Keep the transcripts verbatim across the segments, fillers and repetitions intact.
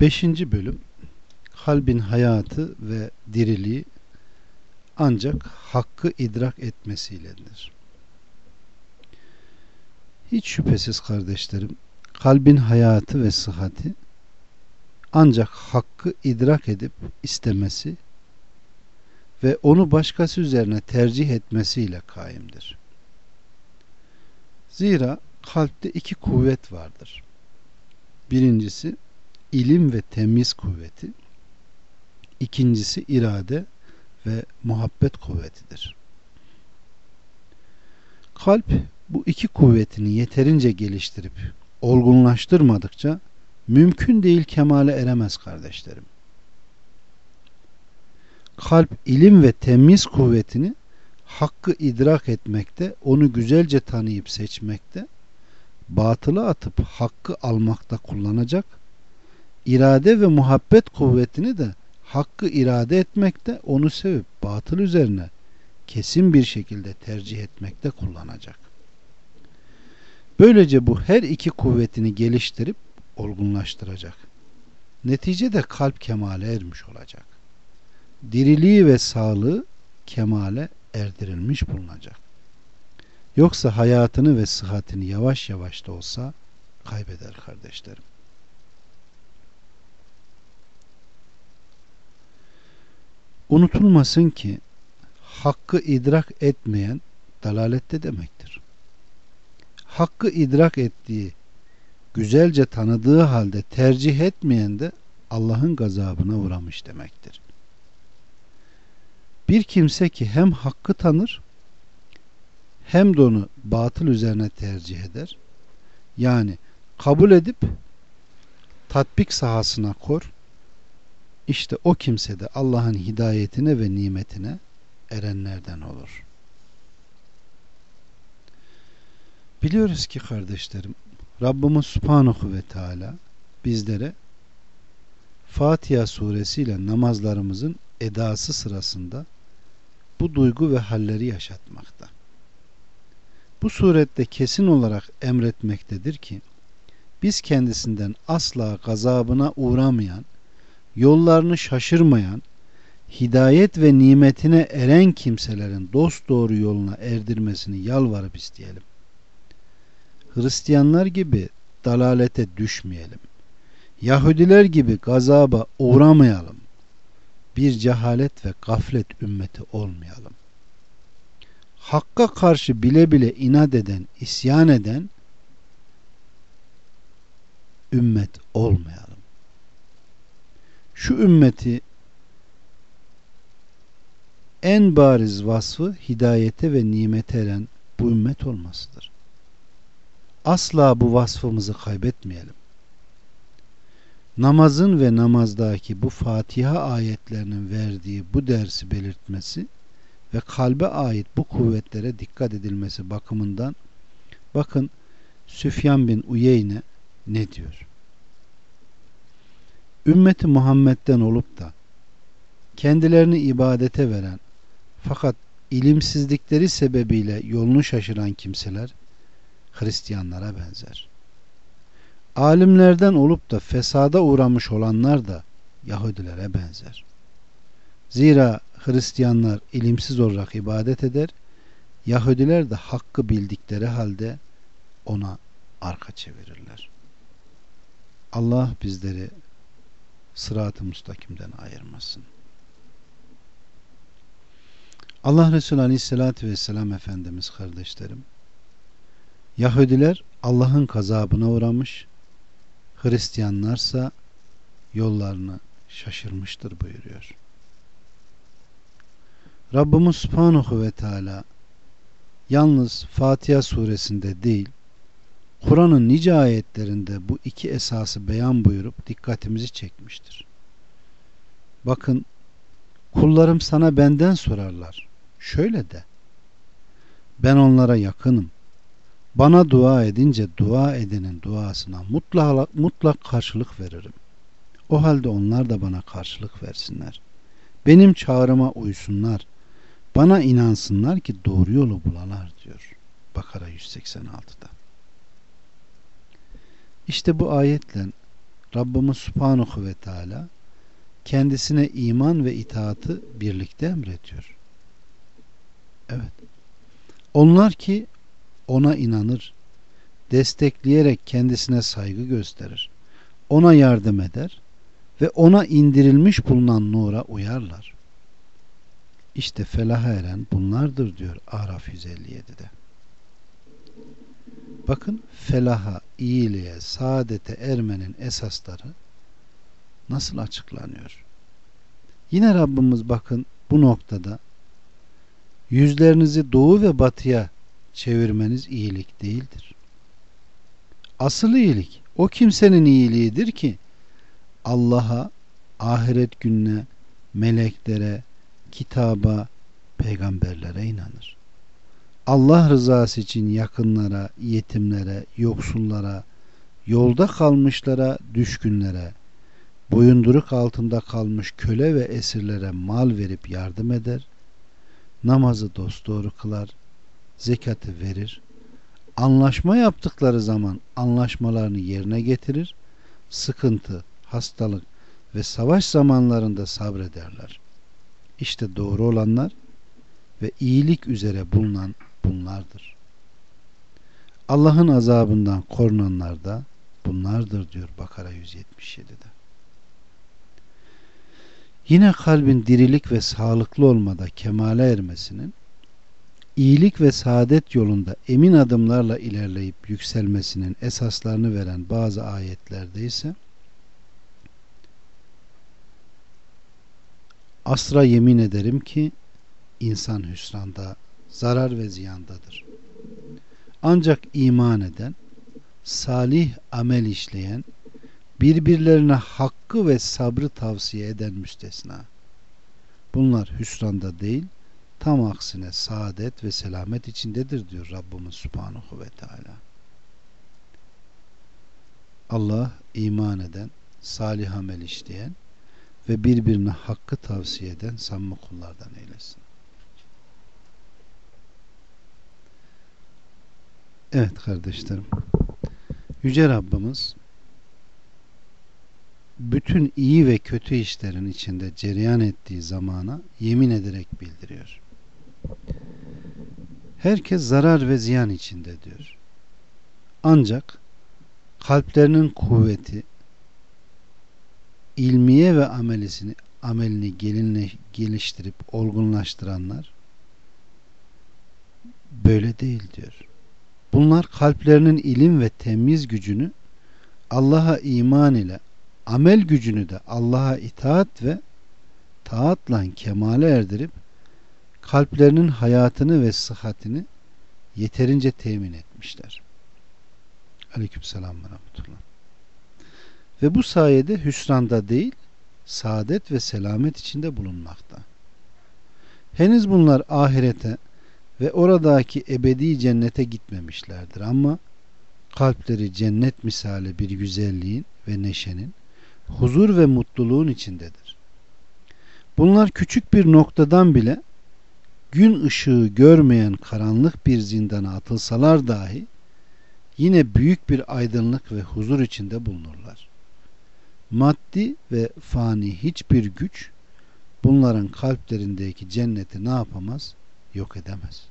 Beşinci bölüm, kalbin hayatı ve diriliği ancak hakkı idrak etmesiyledir. Hiç şüphesiz kardeşlerim, kalbin hayatı ve sıhhati ancak hakkı idrak edip istemesi ve onu başkası üzerine tercih etmesiyle kaimdir. Zira kalpte iki kuvvet vardır. Birincisi ilim ve temyiz kuvveti, ikincisi irade ve muhabbet kuvvetidir. Kalp bu iki kuvvetini yeterince geliştirip olgunlaştırmadıkça mümkün değil kemale eremez kardeşlerim. Kalp ilim ve temyiz kuvvetini hakkı idrak etmekte, onu güzelce tanıyıp seçmekte, batılı atıp hakkı almakta kullanacak, irade ve muhabbet kuvvetini de hakkı irade etmekte, onu sevip batıl üzerine kesin bir şekilde tercih etmekte kullanacak. Böylece bu her iki kuvvetini geliştirip olgunlaştıracak. Neticede kalp kemale ermiş olacak. Diriliği ve sağlığı kemale erdirilmiş bulunacak. Yoksa hayatını ve sıhhatini yavaş yavaş da olsa kaybeder kardeşlerim. Unutulmasın ki hakkı idrak etmeyen dalalette demektir. Hakkı idrak ettiği, güzelce tanıdığı halde tercih etmeyen de Allah'ın gazabına uğramış demektir. Bir kimse ki hem hakkı tanır hem de onu batıl üzerine tercih eder, yani kabul edip tatbik sahasına kor, işte o kimse de Allah'ın hidayetine ve nimetine erenlerden olur. Biliyoruz ki kardeşlerim, Rabbimiz Subhanahu ve Teala bizlere Fatiha suresiyle namazlarımızın edası sırasında bu duygu ve halleri yaşatmakta. Bu surette kesin olarak emretmektedir ki biz kendisinden asla gazabına uğramayan, yollarını şaşırmayan, hidayet ve nimetine eren kimselerin dosdoğru yoluna erdirmesini yalvarıp isteyelim. Hristiyanlar gibi dalalete düşmeyelim. Yahudiler gibi gazaba uğramayalım. Bir cehalet ve gaflet ümmeti olmayalım. Hakka karşı bile bile inat eden, isyan eden ümmet olmayalım. Şu ümmeti en bariz vasfı hidayete ve nimete eren bu ümmet olmasıdır. Asla bu vasfımızı kaybetmeyelim. Namazın ve namazdaki bu Fatiha ayetlerinin verdiği bu dersi belirtmesi ve kalbe ait bu kuvvetlere dikkat edilmesi bakımından bakın Süfyan bin Uyeyne ne diyor? Ümmeti Muhammed'den olup da kendilerini ibadete veren fakat ilimsizlikleri sebebiyle yolunu şaşıran kimseler Hristiyanlara benzer. Alimlerden olup da fesada uğramış olanlar da Yahudilere benzer. Zira Hristiyanlar ilimsiz olarak ibadet eder, Yahudiler de hakkı bildikleri halde ona arka çevirirler. Allah bizleri sırat-ı müstakimden ayırmasın. Allah Resulü Aleyhisselatü Vesselam Efendimiz kardeşlerim, Yahudiler Allah'ın gazabına uğramış, Hristiyanlarsa yollarını şaşırmıştır buyuruyor. Rabbimiz Subhanahu ve Teala yalnız Fatiha suresinde değil, Kur'an'ın nice ayetlerinde bu iki esası beyan buyurup dikkatimizi çekmiştir. Bakın, kullarım sana benden sorarlar. Şöyle de, ben onlara yakınım. Bana dua edince dua edenin duasına mutlak, mutlak karşılık veririm. O halde onlar da bana karşılık versinler. Benim çağrıma uysunlar. Bana inansınlar ki doğru yolu bulalar diyor. Bakara yüz seksen altıda. İşte bu ayetle Rabbimiz Subhanahu ve Teala kendisine iman ve itaatı birlikte emrediyor. Evet. Onlar ki ona inanır, destekleyerek kendisine saygı gösterir, ona yardım eder ve ona indirilmiş bulunan nura uyarlar. İşte felaha eren bunlardır diyor Araf yüz elli yedide. Bakın felaha, iyiliğe, saadete ermenin esasları nasıl açıklanıyor? Yine Rabbimiz bakın bu noktada yüzlerinizi doğu ve batıya çevirmeniz iyilik değildir. Asıl iyilik o kimsenin iyiliğidir ki Allah'a, ahiret gününe, meleklere, kitaba, peygamberlere inanır. Allah rızası için yakınlara, yetimlere, yoksullara, yolda kalmışlara, düşkünlere, boyunduruk altında kalmış köle ve esirlere mal verip yardım eder, namazı dosdoğru kılar, zekatı verir, anlaşma yaptıkları zaman anlaşmalarını yerine getirir, sıkıntı, hastalık ve savaş zamanlarında sabrederler. İşte doğru olanlar ve iyilik üzere bulunan bunlardır. Allah'ın azabından korunanlar da bunlardır diyor Bakara yüz yetmiş yedide. Yine kalbin dirilik ve sağlıklı olmada kemale ermesinin, iyilik ve saadet yolunda emin adımlarla ilerleyip yükselmesinin esaslarını veren bazı ayetlerde ise asra yemin ederim ki insan hüsranda, zarar ve ziyandadır. Ancak iman eden, salih amel işleyen, birbirlerine hakkı ve sabrı tavsiye eden müstesna. Bunlar hüsranda değil, tam aksine saadet ve selamet içindedir diyor Rabbimiz Subhanahu ve Teala. Allah iman eden, salih amel işleyen ve birbirine hakkı tavsiye eden samimi kullardan eylesin. Evet kardeşlerim, Yüce Rabbimiz bütün iyi ve kötü işlerin içinde cereyan ettiği zamana yemin ederek bildiriyor. Herkes zarar ve ziyan içinde diyor. Ancak kalplerinin kuvveti, ilmiye ve amelisini, amelini gelinle, geliştirip olgunlaştıranlar böyle değil diyor. Bunlar kalplerinin ilim ve temiz gücünü Allah'a iman ile, amel gücünü de Allah'a itaat ve taatla kemale erdirip kalplerinin hayatını ve sıhhatini yeterince temin etmişler. Aleykümselam ve rahmetullah. Ve bu sayede hüsranda değil, saadet ve selamet içinde bulunmakta. Henüz bunlar ahirete ve oradaki ebedi cennete gitmemişlerdir ama kalpleri cennet misali bir güzelliğin ve neşenin, huzur ve mutluluğun içindedir. Bunlar küçük bir noktadan bile gün ışığı görmeyen karanlık bir zindana atılsalar dahi yine büyük bir aydınlık ve huzur içinde bulunurlar. Maddi ve fani hiçbir güç bunların kalplerindeki cenneti ne yapamaz? Yok edemez.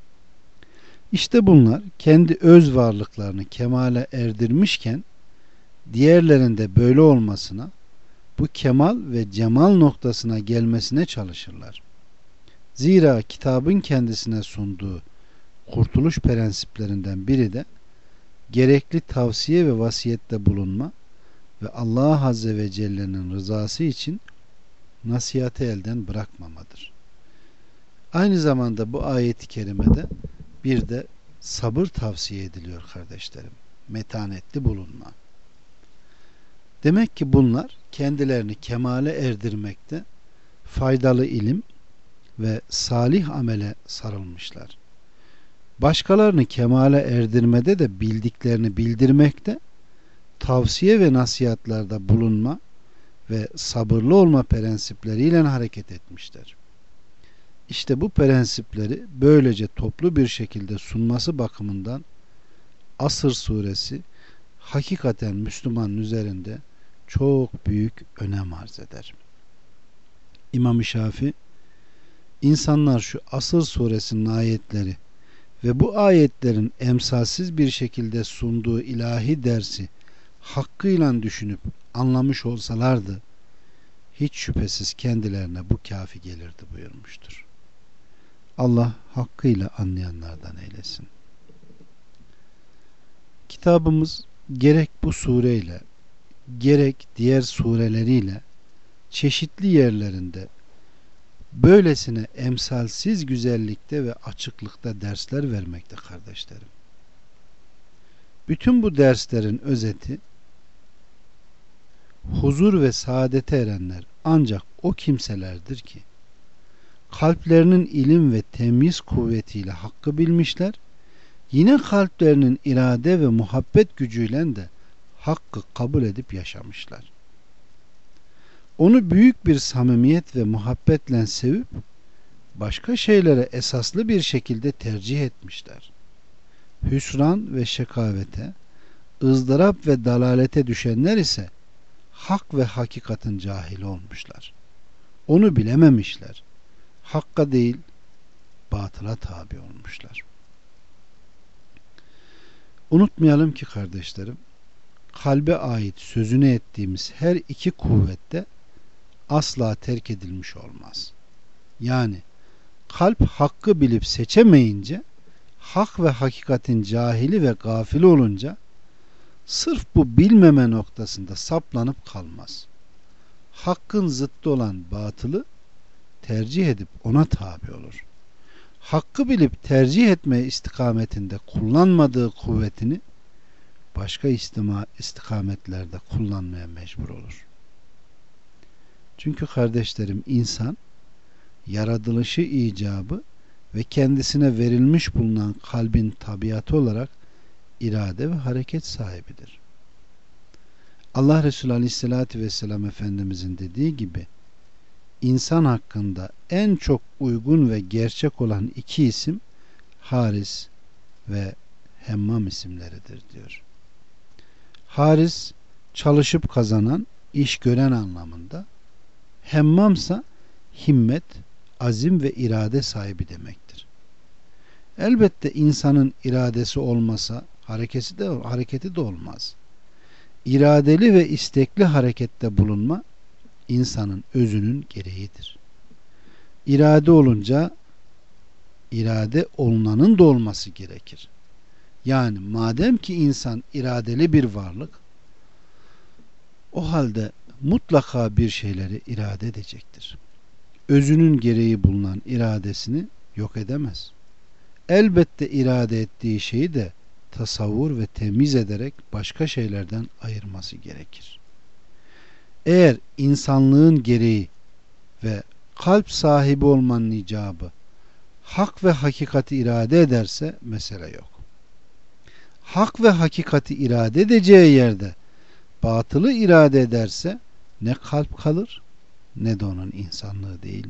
İşte bunlar kendi öz varlıklarını kemale erdirmişken diğerlerinde böyle olmasına, bu kemal ve cemal noktasına gelmesine çalışırlar. Zira kitabın kendisine sunduğu kurtuluş prensiplerinden biri de gerekli tavsiye ve vasiyette bulunma ve Allah Azze ve Celle'nin rızası için nasihati elden bırakmamadır. Aynı zamanda bu ayet-i kerimede bir de sabır tavsiye ediliyor kardeşlerim. Metanetli bulunma. Demek ki bunlar kendilerini kemale erdirmekte faydalı ilim ve salih amele sarılmışlar. Başkalarını kemale erdirmede de bildiklerini bildirmekte, tavsiye ve nasihatlarda bulunma ve sabırlı olma prensipleriyle hareket etmişler. İşte bu prensipleri böylece toplu bir şekilde sunması bakımından Asr suresi hakikaten Müslümanın üzerinde çok büyük önem arz eder. İmam-ı Şafii, insanlar şu Asır suresinin ayetleri ve bu ayetlerin emsalsiz bir şekilde sunduğu ilahi dersi hakkıyla düşünüp anlamış olsalardı, hiç şüphesiz kendilerine bu kafi gelirdi buyurmuştur. Allah hakkıyla anlayanlardan eylesin. Kitabımız gerek bu sureyle gerek diğer sureleriyle çeşitli yerlerinde böylesine emsalsiz güzellikte ve açıklıkta dersler vermekte kardeşlerim. Bütün bu derslerin özeti, huzur ve saadete erenler ancak o kimselerdir ki kalplerinin ilim ve temyiz kuvvetiyle hakkı bilmişler, yine kalplerinin irade ve muhabbet gücüyle de hakkı kabul edip yaşamışlar. Onu büyük bir samimiyet ve muhabbetle sevip başka şeylere esaslı bir şekilde tercih etmişler. Hüsran ve şekavete, ızdırap ve dalalete düşenler ise hak ve hakikatin cahili olmuşlar. Onu bilememişler. Hakka değil, batıla tabi olmuşlar. Unutmayalım ki kardeşlerim, kalbe ait sözünü ettiğimiz her iki kuvvette asla terk edilmiş olmaz. Yani kalp hakkı bilip seçemeyince, hak ve hakikatin cahili ve gafili olunca sırf bu bilmeme noktasında saplanıp kalmaz. Hakkın zıttı olan batılı tercih edip ona tabi olur. Hakkı bilip tercih etme istikametinde kullanmadığı kuvvetini başka istima, istikametlerde kullanmaya mecbur olur. Çünkü kardeşlerim, insan yaratılışı icabı ve kendisine verilmiş bulunan kalbin tabiatı olarak irade ve hareket sahibidir. Allah Resulü Aleyhisselatü Vesselam Efendimizin dediği gibi insan hakkında en çok uygun ve gerçek olan iki isim Haris ve Hemmam isimleridir diyor. Haris çalışıp kazanan, iş gören anlamında, Hemmamsa himmet, azim ve irade sahibi demektir. Elbette insanın iradesi olmasa hareketi de, hareketi de olmaz. İradeli ve istekli harekette bulunma insanın özünün gereğidir. İrade olunca irade olunanın da olması gerekir. Yani madem ki insan iradeli bir varlık, o halde mutlaka bir şeyleri irade edecektir. Özünün gereği bulunan iradesini yok edemez. Elbette irade ettiği şeyi de tasavvur ve temiz ederek başka şeylerden ayırması gerekir. Eğer insanlığın gereği ve kalp sahibi olmanın icabı hak ve hakikati irade ederse mesele yok. Hak ve hakikati irade edeceği yerde batılı irade ederse ne kalp kalır ne de onun insanlığı, değil mi?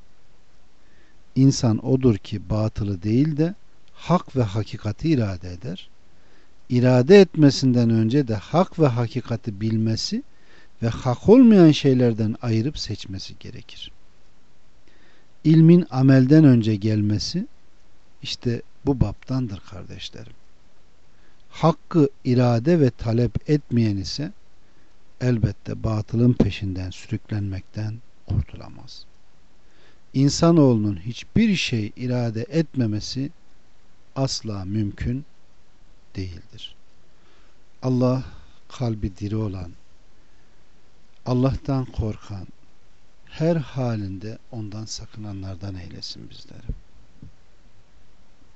İnsan odur ki batılı değil de hak ve hakikati irade eder. İrade etmesinden önce de hak ve hakikati bilmesi ve hak olmayan şeylerden ayırıp seçmesi gerekir. İlmin amelden önce gelmesi işte bu baptandır kardeşlerim. Hakkı irade ve talep etmeyen ise elbette batılın peşinden sürüklenmekten kurtulamaz. İnsanoğlunun hiçbir şey irade etmemesi asla mümkün değildir. Allah kalbi diri olan, Allah'tan korkan, her halinde ondan sakınanlardan eylesin bizleri.